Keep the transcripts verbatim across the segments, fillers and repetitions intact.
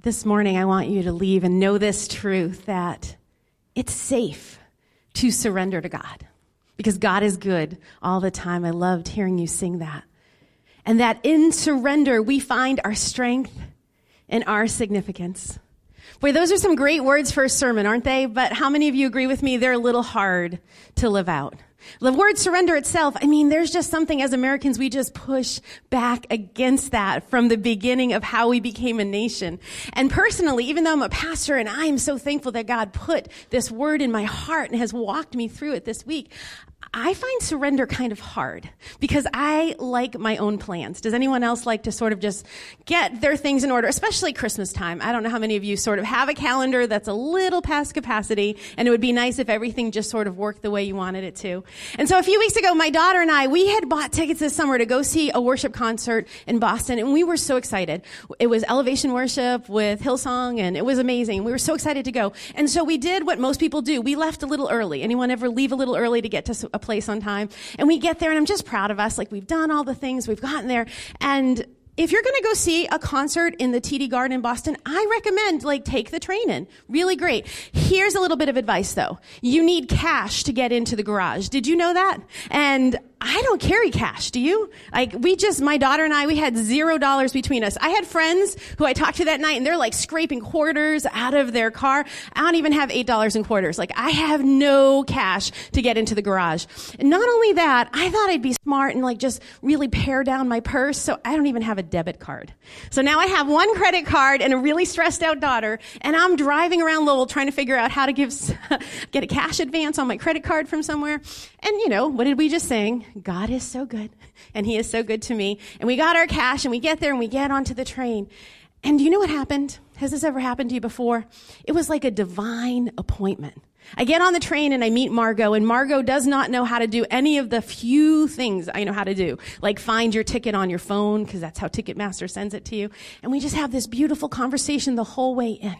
this morning I want you to leave and know this truth, that it's safe to surrender to God because God is good all the time. I loved hearing you sing that. And that in surrender, we find our strength and our significance. Boy, those are some great words for a sermon, aren't they? But how many of you agree with me? They're a little hard to live out. The word surrender itself, I mean, there's just something as Americans, we just push back against that from the beginning of how we became a nation. And personally, even though I'm a pastor and I am so thankful that God put this word in my heart and has walked me through it this week, I find surrender kind of hard because I like my own plans. Does anyone else like to sort of just get their things in order, especially Christmas time? I don't know how many of you sort of have a calendar that's a little past capacity, and it would be nice if everything just sort of worked the way you wanted it to. And so a few weeks ago, my daughter and I, we had bought tickets this summer to go see a worship concert in Boston, and we were so excited. It was Elevation Worship with Hillsong, and it was amazing. We were so excited to go. And so we did what most people do. We left a little early. Anyone ever leave a little early to get to a place on time? And we get there, and I'm just proud of us. Like, we've done all the things, we've gotten there. And if you're going to go see a concert in the T D Garden in Boston, I recommend, like, take the train in. Really great. Here's a little bit of advice, though. You need cash to get into the garage. Did you know that? And I don't carry cash. Do you? Like, we just, my daughter and I, we had zero dollars between us. I had friends who I talked to that night, and they're like scraping quarters out of their car. I don't even have eight dollars in quarters. Like, I have no cash to get into the garage. And not only that, I thought I'd be smart and like just really pare down my purse. So I don't even have a debit card. So now I have one credit card and a really stressed out daughter, and I'm driving around Lowell trying to figure out how to give, get a cash advance on my credit card from somewhere. And you know, what did we just sing? God is so good, and he is so good to me. And we got our cash, and we get there, and we get onto the train. And do you know what happened? Has this ever happened to you before? It was like a divine appointment. I get on the train, and I meet Margot, and Margot does not know how to do any of the few things I know how to do, like find your ticket on your phone, because that's how Ticketmaster sends it to you. And we just have this beautiful conversation the whole way in.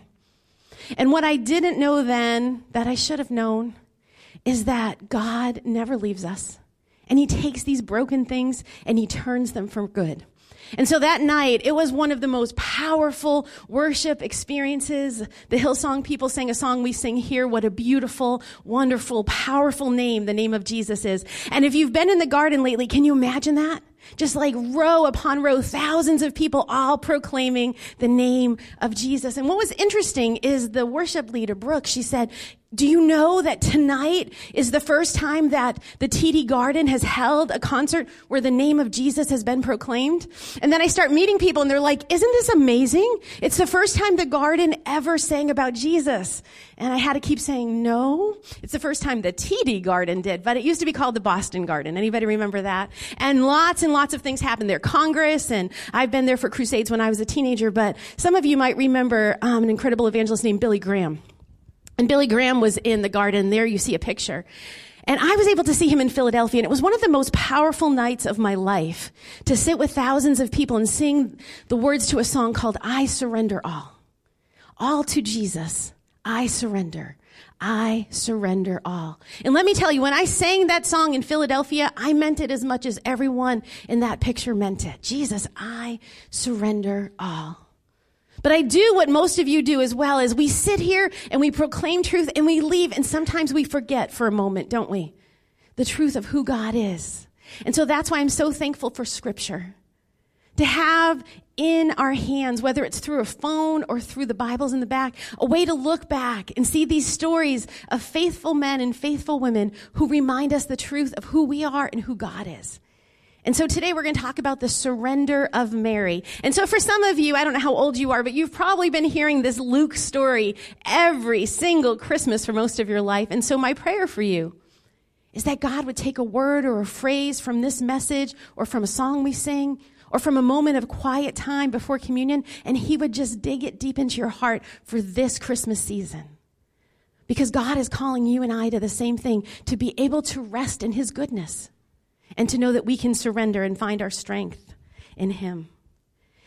And what I didn't know then, that I should have known, is that God never leaves us. And he takes these broken things and he turns them for good. And so that night, it was one of the most powerful worship experiences. The Hillsong people sang a song we sing here. What a beautiful, wonderful, powerful name the name of Jesus is. And if you've been in the garden lately, can you imagine that? Just like row upon row, thousands of people all proclaiming the name of Jesus. And what was interesting is the worship leader, Brooke, she said, do you know that tonight is the first time that the T D Garden has held a concert where the name of Jesus has been proclaimed? And then I start meeting people, and they're like, isn't this amazing? It's the first time the Garden ever sang about Jesus. And I had to keep saying, no, it's the first time the T D Garden did, but it used to be called the Boston Garden. Anybody remember that? And lots and lots of things happened there. Congress, and I've been there for crusades when I was a teenager, but some of you might remember um, an incredible evangelist named Billy Graham. And Billy Graham was in the garden. There you see a picture. And I was able to see him in Philadelphia, and it was one of the most powerful nights of my life to sit with thousands of people and sing the words to a song called I Surrender All. All to Jesus, I surrender. I surrender all. And let me tell you, when I sang that song in Philadelphia, I meant it as much as everyone in that picture meant it. Jesus, I surrender all. But I do what most of you do as well, is we sit here and we proclaim truth and we leave, and sometimes we forget for a moment, don't we? The truth of who God is. And so that's why I'm so thankful for Scripture. To have in our hands, whether it's through a phone or through the Bibles in the back, a way to look back and see these stories of faithful men and faithful women who remind us the truth of who we are and who God is. And so today we're going to talk about the surrender of Mary. And so for some of you, I don't know how old you are, but you've probably been hearing this Luke story every single Christmas for most of your life. And so my prayer for you is that God would take a word or a phrase from this message, or from a song we sing, or from a moment of quiet time before communion, and he would just dig it deep into your heart for this Christmas season. Because God is calling you and I to the same thing, to be able to rest in his goodness. And to know that we can surrender and find our strength in him.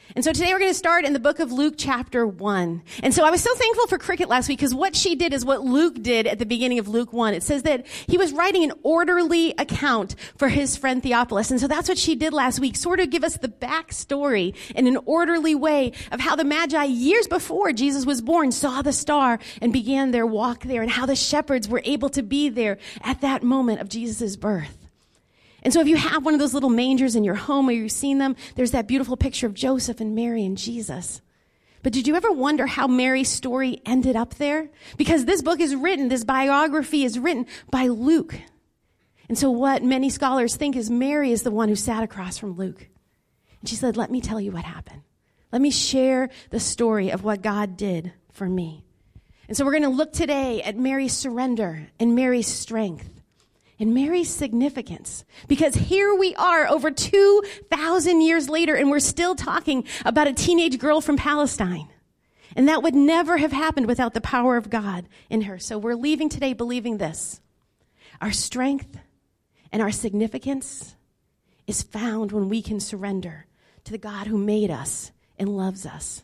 And so today we're going to start in the book of Luke chapter one. And so I was so thankful for Cricket last week because what she did is what Luke did at the beginning of Luke one. It says that he was writing an orderly account for his friend Theophilus. And so that's what she did last week, sort of give us the backstory in an orderly way of how the Magi years before Jesus was born saw the star and began their walk there, and how the shepherds were able to be there at that moment of Jesus' birth. And so if you have one of those little mangers in your home or you've seen them, there's that beautiful picture of Joseph and Mary and Jesus. But did you ever wonder how Mary's story ended up there? Because this book is written, this biography is written by Luke. And so what many scholars think is Mary is the one who sat across from Luke. And she said, let me tell you what happened. Let me share the story of what God did for me. And so we're going to look today at Mary's surrender and Mary's strength. And Mary's significance, because here we are over two thousand years later, and we're still talking about a teenage girl from Palestine. And that would never have happened without the power of God in her. So we're leaving today believing this. Our strength and our significance is found when we can surrender to the God who made us and loves us.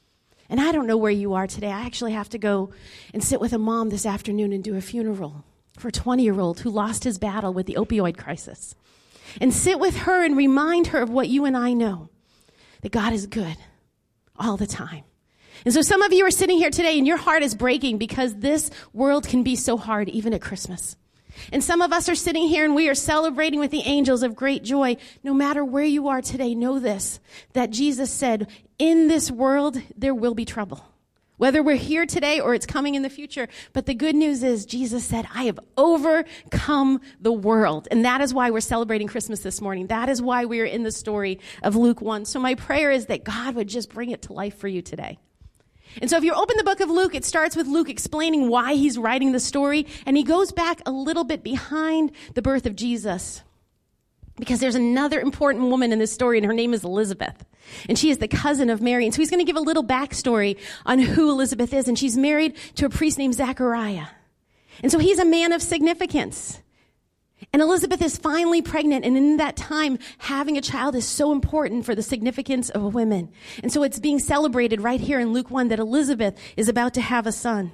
And I don't know where you are today. I actually have to go and sit with a mom this afternoon and do a funeral for a twenty-year-old who lost his battle with the opioid crisis. And sit with her and remind her of what you and I know, that God is good all the time. And so some of you are sitting here today and your heart is breaking because this world can be so hard even at Christmas. And some of us are sitting here and we are celebrating with the angels of great joy. No matter where you are today, know this, that Jesus said, in this world there will be trouble. Whether we're here today or it's coming in the future. But the good news is Jesus said, I have overcome the world. And that is why we're celebrating Christmas this morning. That is why we are in the story of Luke one. So my prayer is that God would just bring it to life for you today. And so if you open the book of Luke, it starts with Luke explaining why he's writing the story. And he goes back a little bit behind the birth of Jesus, because there's another important woman in this story, and her name is Elizabeth. And she is the cousin of Mary. And so he's going to give a little backstory on who Elizabeth is. And she's married to a priest named Zechariah. And so he's a man of significance. And Elizabeth is finally pregnant. And in that time, having a child is so important for the significance of women. And so it's being celebrated right here in Luke one that Elizabeth is about to have a son.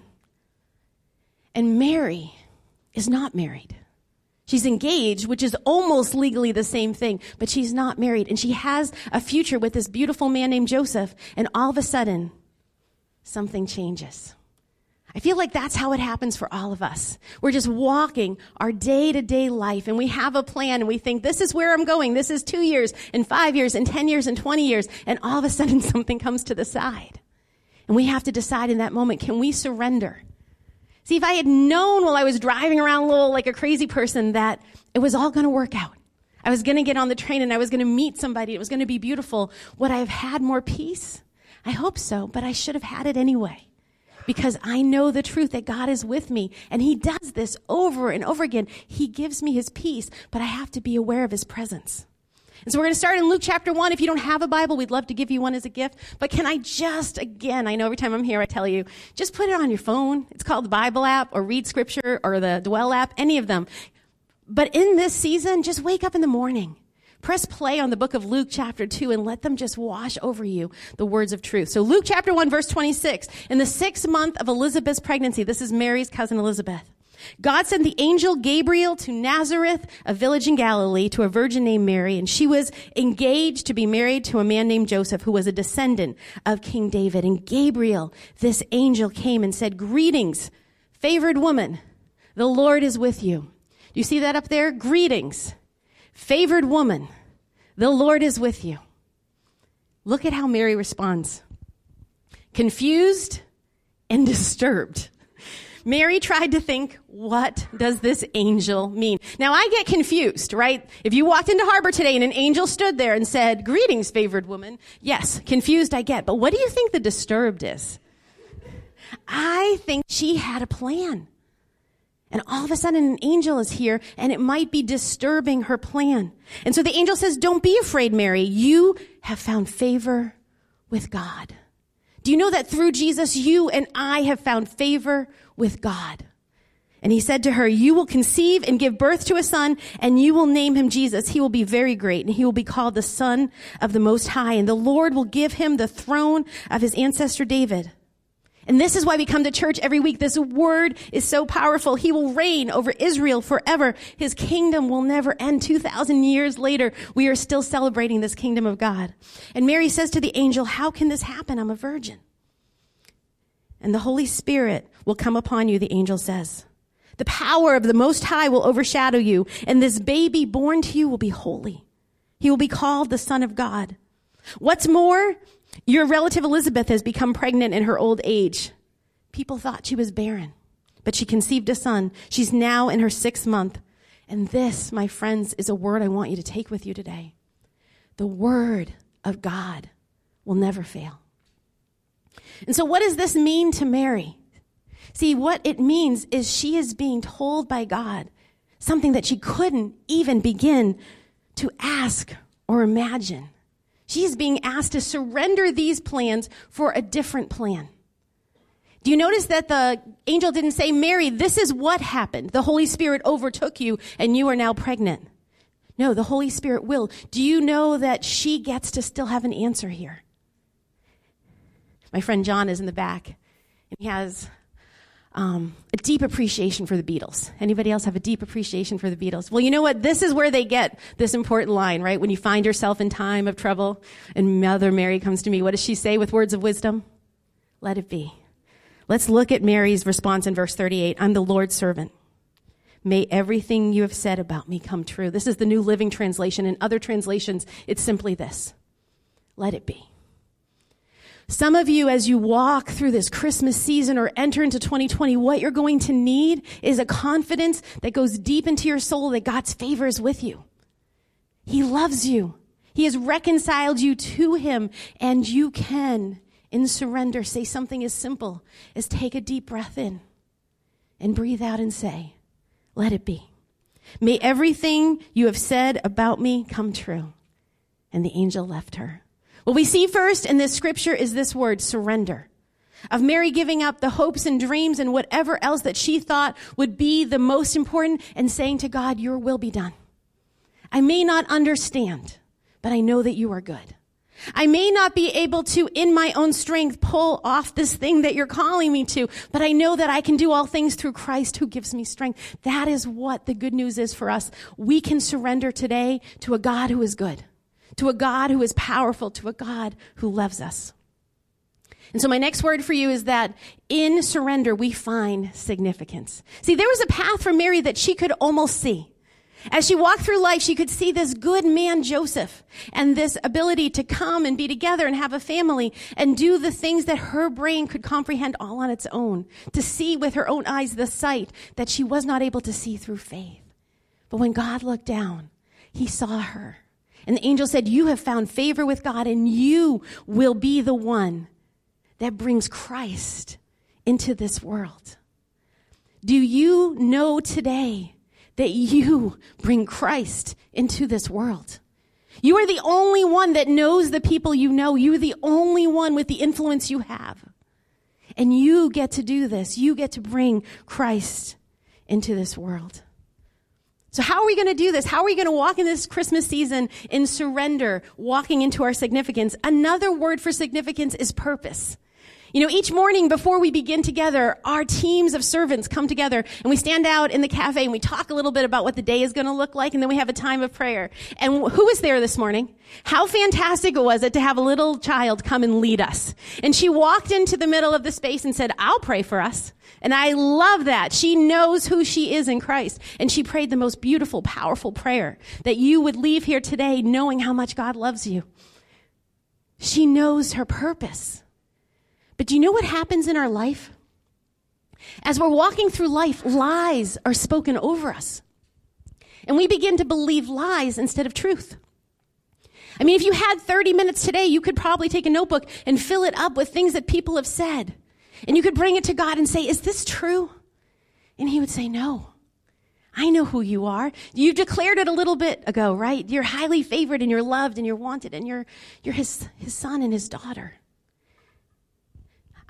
And Mary is not married. She's engaged, which is almost legally the same thing, but she's not married. And she has a future with this beautiful man named Joseph. And all of a sudden, something changes. I feel like that's how it happens for all of us. We're just walking our day-to-day life, and we have a plan, and we think, this is where I'm going. This is two years, and five years, and ten years, and twenty years. And all of a sudden, something comes to the side. And we have to decide in that moment, can we surrender? See, if I had known while I was driving around Lowell like a crazy person that it was all going to work out, I was going to get on the train and I was going to meet somebody, it was going to be beautiful, would I have had more peace? I hope so, but I should have had it anyway, because I know the truth that God is with me, and he does this over and over again. He gives me his peace, but I have to be aware of his presence. And so we're going to start in Luke chapter one. If you don't have a Bible, we'd love to give you one as a gift. But can I just, again, I know every time I'm here I tell you, just put it on your phone. It's called the Bible app, or Read Scripture, or the Dwell app, any of them. But in this season, just wake up in the morning. Press play on the book of Luke chapter two and let them just wash over you the words of truth. So Luke chapter one, verse twenty-six. In the sixth month of Elizabeth's pregnancy, this is Mary's cousin Elizabeth, God sent the angel Gabriel to Nazareth, a village in Galilee, to a virgin named Mary, and she was engaged to be married to a man named Joseph, who was a descendant of King David. And Gabriel, this angel, came and said, greetings, favored woman, the Lord is with you. Do you see that up there? Greetings, favored woman, the Lord is with you. Look at how Mary responds. Confused and disturbed. Mary tried to think, what does this angel mean? Now, I get confused, right? If you walked into Harbor today and an angel stood there and said, greetings, favored woman. Yes, confused I get. But what do you think the disturbed is? I think she had a plan. And all of a sudden an angel is here, and it might be disturbing her plan. And so the angel says, don't be afraid, Mary. You have found favor with God. Do you know that through Jesus, you and I have found favor with God? And he said to her, you will conceive and give birth to a son, and you will name him Jesus. He will be very great, and he will be called the Son of the Most High. And the Lord will give him the throne of his ancestor David. And this is why we come to church every week. This word is so powerful. He will reign over Israel forever. His kingdom will never end. two thousand years later, we are still celebrating this kingdom of God. And Mary says to the angel, how can this happen? I'm a virgin. And the Holy Spirit will come upon you, the angel says. The power of the Most High will overshadow you, and this baby born to you will be holy. He will be called the Son of God. What's more, your relative Elizabeth has become pregnant in her old age. People thought she was barren, but she conceived a son. She's now in her sixth month. And this, my friends, is a word I want you to take with you today. The word of God will never fail. And so what does this mean to Mary? See, what it means is she is being told by God something that she couldn't even begin to ask or imagine. She is being asked to surrender these plans for a different plan. Do you notice that the angel didn't say, Mary, this is what happened. The Holy Spirit overtook you and you are now pregnant. No, the Holy Spirit will. Do you know that she gets to still have an answer here? My friend John is in the back, and he has um, a deep appreciation for the Beatles. Anybody else have a deep appreciation for the Beatles? Well, you know what? This is where they get this important line, right? When you find yourself in time of trouble, and Mother Mary comes to me, what does she say with words of wisdom? Let it be. Let's look at Mary's response in verse thirty-eight. I'm the Lord's servant. May everything you have said about me come true. This is the New Living Translation. In other translations, it's simply this. Let it be. Some of you, as you walk through this Christmas season or enter into twenty twenty, what you're going to need is a confidence that goes deep into your soul that God's favor is with you. He loves you. He has reconciled you to him, and you can, in surrender, say something as simple as take a deep breath in and breathe out and say, let it be. May everything you have said about me come true. And the angel left her. What we see first in this scripture is this word, surrender. Of Mary giving up the hopes and dreams and whatever else that she thought would be the most important and saying to God, your will be done. I may not understand, but I know that you are good. I may not be able to, in my own strength, pull off this thing that you're calling me to, but I know that I can do all things through Christ who gives me strength. That is what the good news is for us. We can surrender today to a God who is good, to a God who is powerful, to a God who loves us. And so my next word for you is that in surrender, we find significance. See, there was a path for Mary that she could almost see. As she walked through life, she could see this good man, Joseph, and this ability to come and be together and have a family and do the things that her brain could comprehend all on its own, to see with her own eyes the sight that she was not able to see through faith. But when God looked down, he saw her. And the angel said, you have found favor with God, and you will be the one that brings Christ into this world. Do you know today that you bring Christ into this world? You are the only one that knows the people you know. You're the only one with the influence you have. And you get to do this. You get to bring Christ into this world. So how are we going to do this? How are we going to walk in this Christmas season in surrender, walking into our significance? Another word for significance is purpose. You know, each morning before we begin together, our teams of servants come together and we stand out in the cafe and we talk a little bit about what the day is going to look like, and then we have a time of prayer. And who was there this morning? How fantastic it was it to have a little child come and lead us. And she walked into the middle of the space and said, I'll pray for us. And I love that. She knows who she is in Christ. And she prayed the most beautiful, powerful prayer that you would leave here today knowing how much God loves you. She knows her purpose. But do you know what happens in our life? As we're walking through life, lies are spoken over us. And we begin to believe lies instead of truth. I mean, if you had thirty minutes today, you could probably take a notebook and fill it up with things that people have said. And you could bring it to God and say, is this true? And he would say, no. I know who you are. You declared it a little bit ago, right? You're highly favored and you're loved and you're wanted and you're, you're his, his son and his daughter.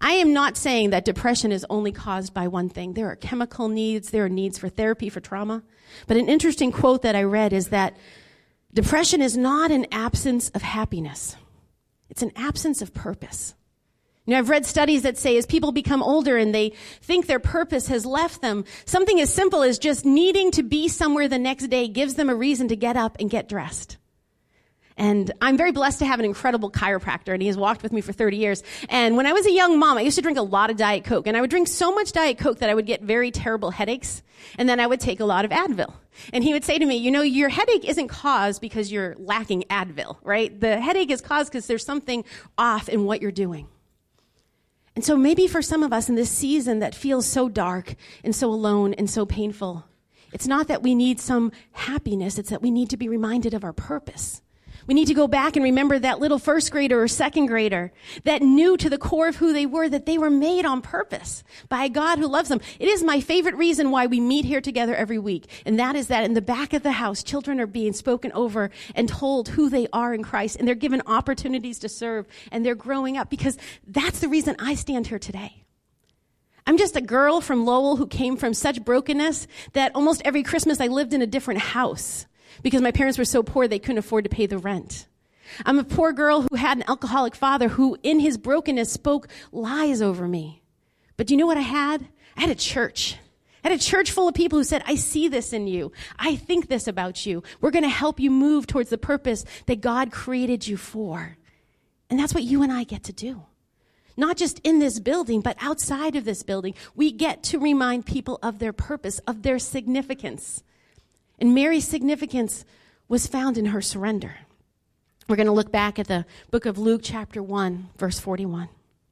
I am not saying that depression is only caused by one thing. There are chemical needs. There are needs for therapy, for trauma. But an interesting quote that I read is that depression is not an absence of happiness. It's an absence of purpose. You know, I've read studies that say as people become older and they think their purpose has left them, something as simple as just needing to be somewhere the next day gives them a reason to get up and get dressed. And I'm very blessed to have an incredible chiropractor, and he has walked with me for thirty years. And when I was a young mom, I used to drink a lot of Diet Coke, and I would drink so much Diet Coke that I would get very terrible headaches, and then I would take a lot of Advil. And he would say to me, you know, your headache isn't caused because you're lacking Advil, right? The headache is caused because there's something off in what you're doing. And so maybe for some of us in this season that feels so dark and so alone and so painful, it's not that we need some happiness, it's that we need to be reminded of our purpose. We need to go back and remember that little first grader or second grader that knew to the core of who they were, that they were made on purpose by a God who loves them. It is my favorite reason why we meet here together every week. And that is that in the back of the house, children are being spoken over and told who they are in Christ. And they're given opportunities to serve. And they're growing up, because that's the reason I stand here today. I'm just a girl from Lowell who came from such brokenness that almost every Christmas I lived in a different house, because my parents were so poor they couldn't afford to pay the rent. I'm a poor girl who had an alcoholic father who, in his brokenness, spoke lies over me. But do you know what I had? I had a church. I had a church full of people who said, I see this in you. I think this about you. We're going to help you move towards the purpose that God created you for. And that's what you and I get to do. Not just in this building, but outside of this building. We get to remind people of their purpose, of their significance. And Mary's significance was found in her surrender. We're going to look back at the book of Luke, chapter one, verse forty-one.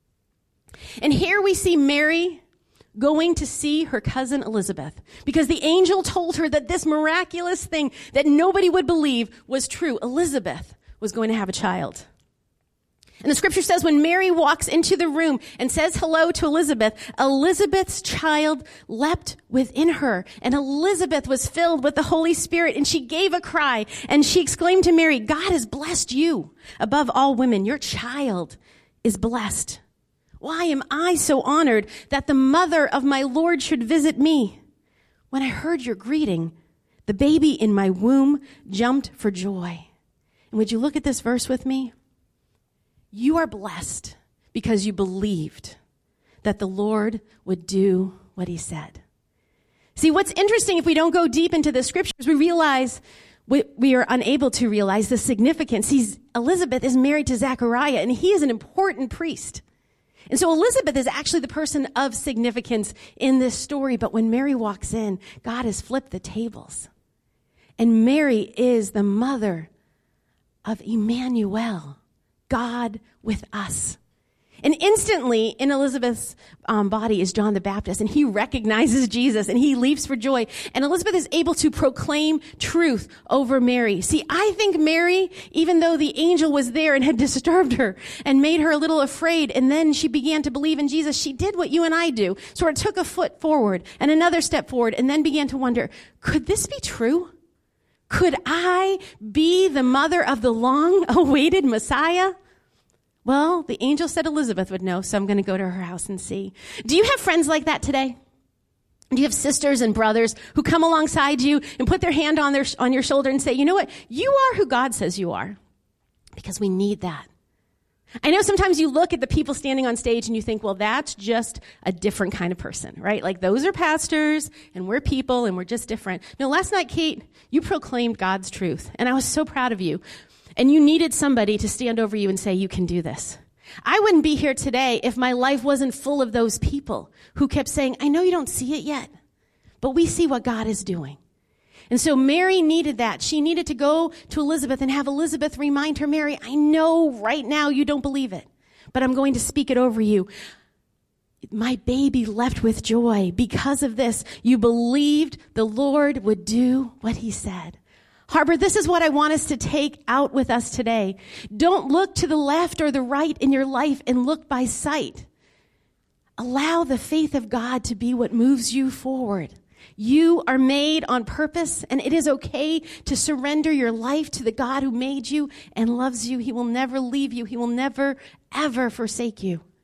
And here we see Mary going to see her cousin Elizabeth, because the angel told her that this miraculous thing that nobody would believe was true. Elizabeth was going to have a child. And the scripture says when Mary walks into the room and says hello to Elizabeth, Elizabeth's child leapt within her. And Elizabeth was filled with the Holy Spirit, and she gave a cry, and she exclaimed to Mary, God has blessed you above all women. Your child is blessed. Why am I so honored that the mother of my Lord should visit me? When I heard your greeting, the baby in my womb jumped for joy. And would you look at this verse with me? You are blessed because you believed that the Lord would do what he said. See, what's interesting, if we don't go deep into the scriptures, we realize we, we are unable to realize the significance. He's, Elizabeth is married to Zechariah, and he is an important priest. And so Elizabeth is actually the person of significance in this story. But when Mary walks in, God has flipped the tables. And Mary is the mother of Emmanuel, God with us. And instantly in Elizabeth's um, body is John the Baptist, and he recognizes Jesus, and he leaps for joy. And Elizabeth is able to proclaim truth over Mary. See, I think Mary, even though the angel was there and had disturbed her and made her a little afraid, and then she began to believe in Jesus, she did what you and I do. Sort of took a foot forward and another step forward, and then began to wonder, could this be true? Could I be the mother of the long-awaited Messiah? Well, the angel said Elizabeth would know, so I'm going to go to her house and see. Do you have friends like that today? Do you have sisters and brothers who come alongside you and put their hand on their on your shoulder and say, you know what? You are who God says you are. Because we need that. I know sometimes you look at the people standing on stage and you think, well, that's just a different kind of person, right? Like those are pastors and we're people and we're just different. No, last night, Kate, you proclaimed God's truth, and I was so proud of you. And you needed somebody to stand over you and say, you can do this. I wouldn't be here today if my life wasn't full of those people who kept saying, I know you don't see it yet, but we see what God is doing. And so Mary needed that. She needed to go to Elizabeth and have Elizabeth remind her, Mary, I know right now you don't believe it, but I'm going to speak it over you. My baby leapt with joy. Because of this, you believed the Lord would do what he said. Harbor, this is what I want us to take out with us today. Don't look to the left or the right in your life and look by sight. Allow the faith of God to be what moves you forward. You are made on purpose, and it is okay to surrender your life to the God who made you and loves you. He will never leave you. He will never, ever forsake you.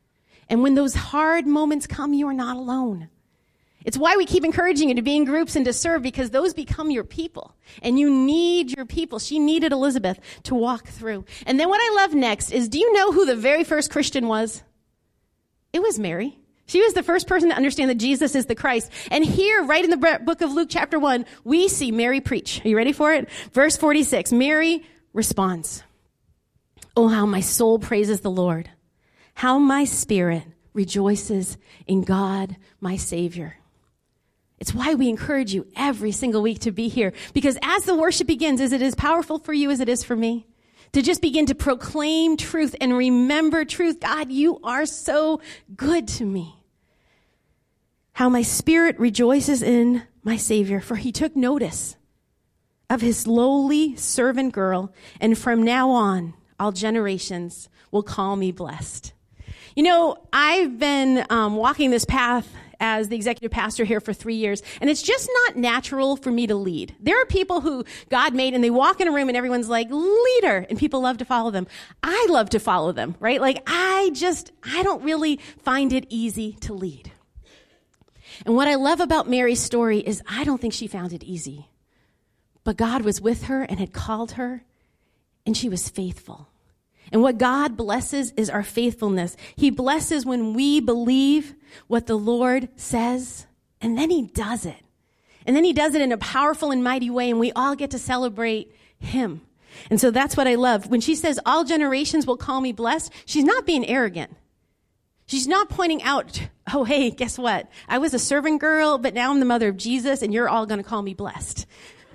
And when those hard moments come, you are not alone. It's why we keep encouraging you to be in groups and to serve, because those become your people. And you need your people. She needed Elizabeth to walk through. And then what I love next is, do you know who the very first Christian was? It was Mary. She was the first person to understand that Jesus is the Christ. And here, right in the book of Luke chapter one, we see Mary preach. Are you ready for it? Verse forty-six, Mary responds, "Oh, how my soul praises the Lord. How my spirit rejoices in God, my Savior." It's why we encourage you every single week to be here. Because as the worship begins, is it as powerful for you as it is for me? To just begin to proclaim truth and remember truth. God, you are so good to me. How my spirit rejoices in my Savior, for he took notice of his lowly servant girl, and from now on, all generations will call me blessed. You know, I've been um, walking this path as the executive pastor here for three years, and it's just not natural for me to lead. There are people who God made, and they walk in a room and everyone's like, leader, and people love to follow them. I love to follow them, right? Like, I just, I don't really find it easy to lead. And what I love about Mary's story is I don't think she found it easy. But God was with her and had called her, and she was faithful. And what God blesses is our faithfulness. He blesses when we believe what the Lord says, and then he does it. And then he does it in a powerful and mighty way, and we all get to celebrate him. And so that's what I love. When she says, all generations will call me blessed, she's not being arrogant. She's not pointing out, oh, hey, guess what? I was a servant girl, but now I'm the mother of Jesus, and you're all going to call me blessed.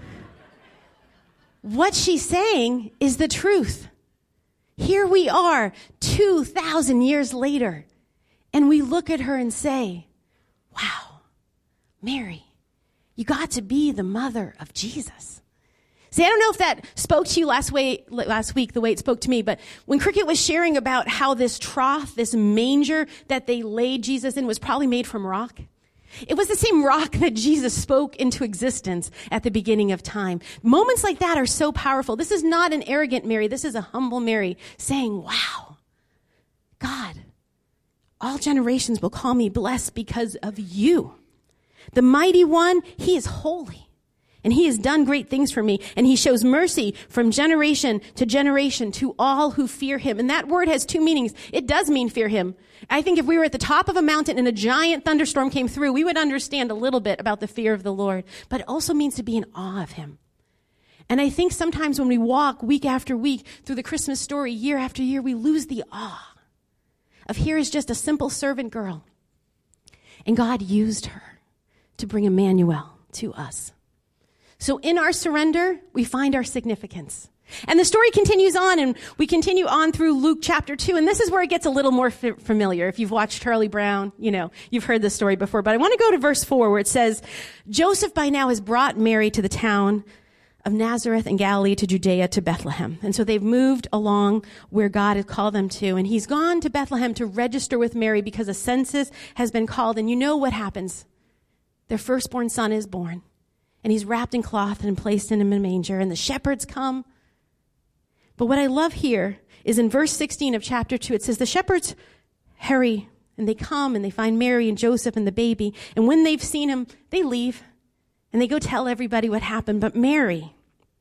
What she's saying is the truth. Here we are, two thousand years later, and we look at her and say, wow, Mary, you got to be the mother of Jesus. See, I don't know if that spoke to you last, way, last week the way it spoke to me, but when Cricket was sharing about how this trough, this manger that they laid Jesus in was probably made from rock, it was the same rock that Jesus spoke into existence at the beginning of time. Moments like that are so powerful. This is not an arrogant Mary. This is a humble Mary saying, wow, God, all generations will call me blessed because of you. The mighty one, he is holy. And he has done great things for me. And he shows mercy from generation to generation to all who fear him. And that word has two meanings. It does mean fear him. I think if we were at the top of a mountain and a giant thunderstorm came through, we would understand a little bit about the fear of the Lord. But it also means to be in awe of him. And I think sometimes when we walk week after week through the Christmas story, year after year, we lose the awe of here is just a simple servant girl. And God used her to bring Emmanuel to us. So in our surrender, we find our significance. And the story continues on, and we continue on through Luke chapter two, and this is where it gets a little more f- familiar. If you've watched Charlie Brown, you know, you've heard this story before. But I want to go to verse four, where it says, Joseph by now has brought Mary to the town of Nazareth in Galilee to Judea to Bethlehem. And so they've moved along where God had called them to, and he's gone to Bethlehem to register with Mary because a census has been called. And you know what happens. Their firstborn son is born. And he's wrapped in cloth and placed in a manger. And the shepherds come. But what I love here is in verse sixteen of chapter two, it says, the shepherds hurry and they come and they find Mary and Joseph and the baby. And when they've seen him, they leave and they go tell everybody what happened. But Mary,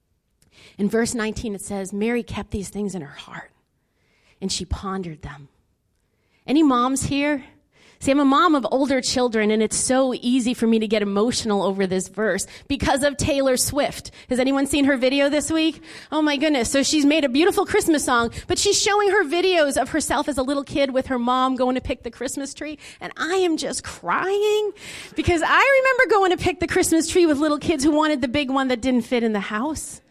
in verse nineteen, it says, Mary kept these things in her heart and she pondered them. Any moms here? See, I'm a mom of older children, and it's so easy for me to get emotional over this verse because of Taylor Swift. Has anyone seen her video this week? Oh my goodness. So she's made a beautiful Christmas song, but she's showing her videos of herself as a little kid with her mom going to pick the Christmas tree. And I am just crying because I remember going to pick the Christmas tree with little kids who wanted the big one that didn't fit in the house.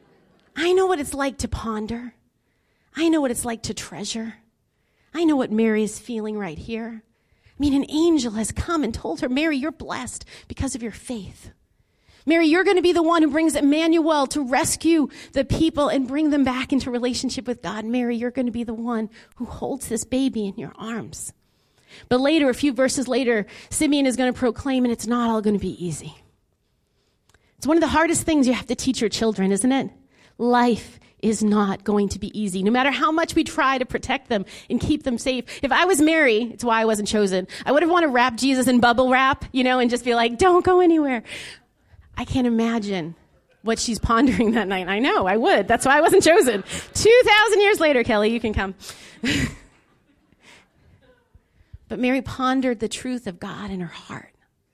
I know what it's like to ponder. I know what it's like to treasure. I know what Mary is feeling right here. I mean, an angel has come and told her, Mary, you're blessed because of your faith. Mary, you're going to be the one who brings Emmanuel to rescue the people and bring them back into relationship with God. Mary, you're going to be the one who holds this baby in your arms. But later, a few verses later, Simeon is going to proclaim, and it's not all going to be easy. It's one of the hardest things you have to teach your children, isn't it? Life is not going to be easy, no matter how much we try to protect them and keep them safe. If I was Mary, it's why I wasn't chosen, I would have wanted to wrap Jesus in bubble wrap, you know, and just be like, don't go anywhere. I can't imagine what she's pondering that night. I know, I would. That's why I wasn't chosen. two thousand years later, Kelly, you can come. But Mary pondered the truth of God in her heart.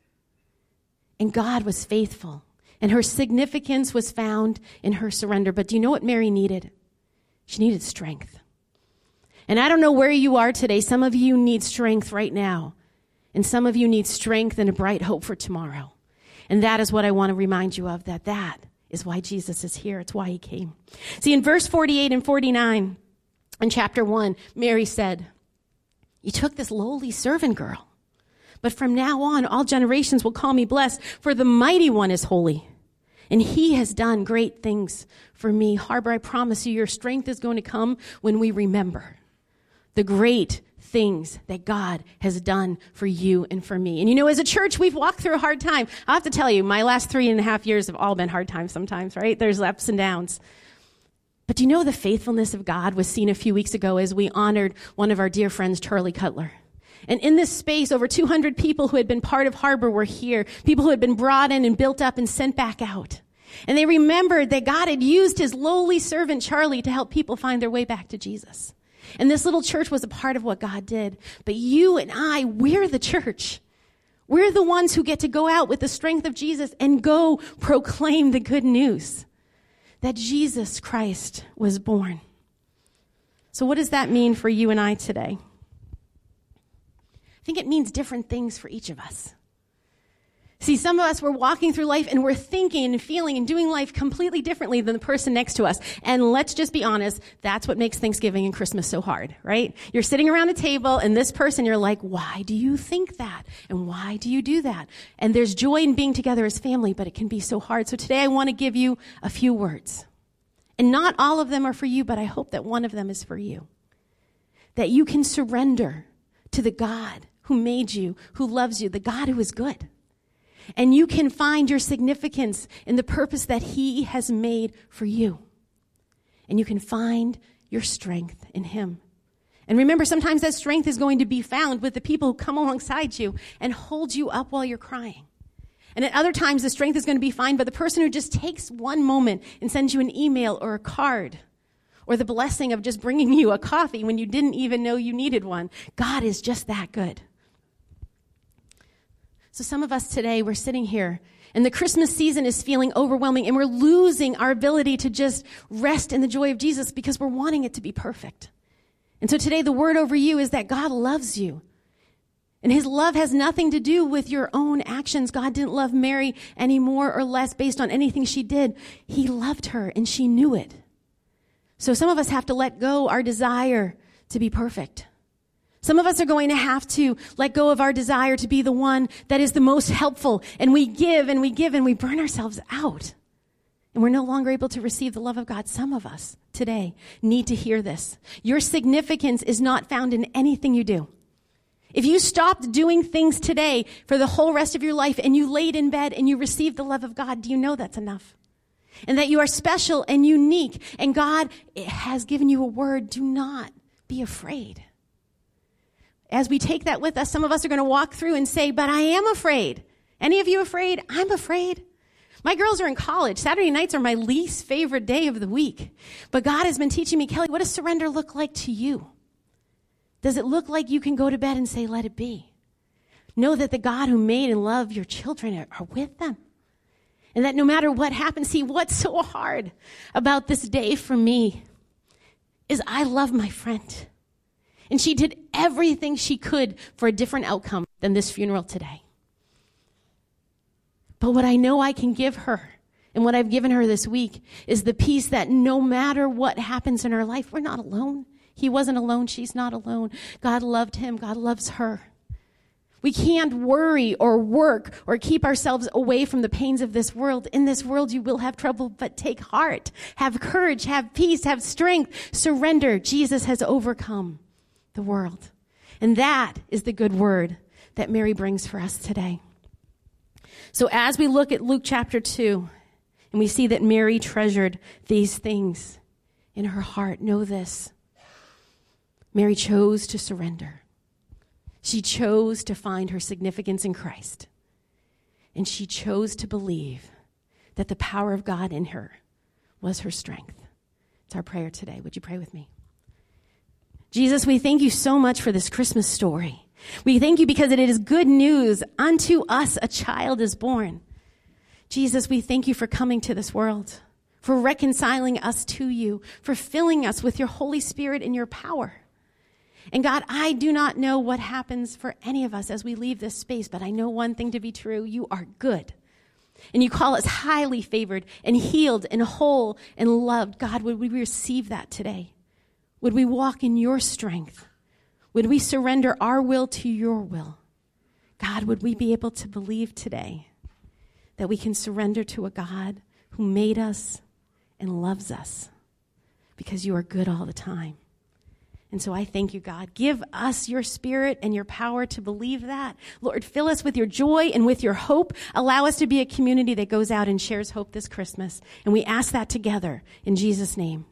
And God was faithful. And her significance was found in her surrender. But do you know what Mary needed? She needed strength. And I don't know where you are today. Some of you need strength right now. And some of you need strength and a bright hope for tomorrow. And that is what I want to remind you of, that that is why Jesus is here. It's why he came. See, in verse forty-eight and forty-nine in chapter one, Mary said, you took this lowly servant girl, but from now on, all generations will call me blessed, for the mighty one is holy, and he has done great things for me. Harbor, I promise you, your strength is going to come when we remember the great things that God has done for you and for me. And you know, as a church, we've walked through a hard time. I have to tell you, my last three and a half years have all been hard times sometimes, right? There's ups and downs. But do you know the faithfulness of God was seen a few weeks ago as we honored one of our dear friends, Charlie Cutler. And in this space, over two hundred people who had been part of Harbor were here, people who had been brought in and built up and sent back out. And they remembered that God had used his lowly servant, Charlie, to help people find their way back to Jesus. And this little church was a part of what God did. But you and I, we're the church. We're the ones who get to go out with the strength of Jesus and go proclaim the good news that Jesus Christ was born. So what does that mean for you and I today? I think it means different things for each of us. See, some of us, we're walking through life and we're thinking and feeling and doing life completely differently than the person next to us. And let's just be honest, that's what makes Thanksgiving and Christmas so hard, right? You're sitting around a table and this person, you're like, why do you think that? And why do you do that? And there's joy in being together as family, but it can be so hard. So today I want to give you a few words. And not all of them are for you, but I hope that one of them is for you. That you can surrender to the God who made you, who loves you, the God who is good. And you can find your significance in the purpose that he has made for you. And you can find your strength in him. And remember, sometimes that strength is going to be found with the people who come alongside you and hold you up while you're crying. And at other times, the strength is going to be found by the person who just takes one moment and sends you an email or a card, or the blessing of just bringing you a coffee when you didn't even know you needed one. God is just that good. So some of us today, we're sitting here, and the Christmas season is feeling overwhelming, and we're losing our ability to just rest in the joy of Jesus because we're wanting it to be perfect. And so today, the word over you is that God loves you. And his love has nothing to do with your own actions. God didn't love Mary any more or less based on anything she did. He loved her, and she knew it. So some of us have to let go our desire to be perfect. Some of us are going to have to let go of our desire to be the one that is the most helpful. And we give and we give and we burn ourselves out. And we're no longer able to receive the love of God. Some of us today need to hear this. Your significance is not found in anything you do. If you stopped doing things today for the whole rest of your life and you laid in bed and you received the love of God, do you know that's enough? And that you are special and unique. And God has given you a word. Do not be afraid. As we take that with us, some of us are going to walk through and say, but I am afraid. Any of you afraid? I'm afraid. My girls are in college. Saturday nights are my least favorite day of the week. But God has been teaching me, Kelly, what does surrender look like to you? Does it look like you can go to bed and say, let it be? Know that the God who made and loved your children are, are with them. And that no matter what happens, see, what's so hard about this day for me is I love my friend. And she did everything she could for a different outcome than this funeral today. But what I know I can give her, and what I've given her this week, is the peace that no matter what happens in her life, we're not alone. He wasn't alone. She's not alone. God loved him. God loves her. We can't worry or work or keep ourselves away from the pains of this world. In this world, you will have trouble, but take heart. Have courage. Have peace. Have strength. Surrender. Jesus has overcome the world. And that is the good word that Mary brings for us today. So as we look at Luke chapter two, and we see that Mary treasured these things, in her heart, know this. Mary chose to surrender. She chose to find her significance in Christ. And she chose to believe that the power of God in her was her strength. It's our prayer today. Would you pray with me? Jesus, we thank you so much for this Christmas story. We thank you because it is good news. Unto us a child is born. Jesus, we thank you for coming to this world, for reconciling us to you, for filling us with your Holy Spirit and your power. And God, I do not know what happens for any of us as we leave this space, but I know one thing to be true. You are good. And you call us highly favored and healed and whole and loved. God, would we receive that today? Would we walk in your strength? Would we surrender our will to your will? God, would we be able to believe today that we can surrender to a God who made us and loves us because you are good all the time? And so I thank you, God. Give us your spirit and your power to believe that. Lord, fill us with your joy and with your hope. Allow us to be a community that goes out and shares hope this Christmas. And we ask that together in Jesus' name.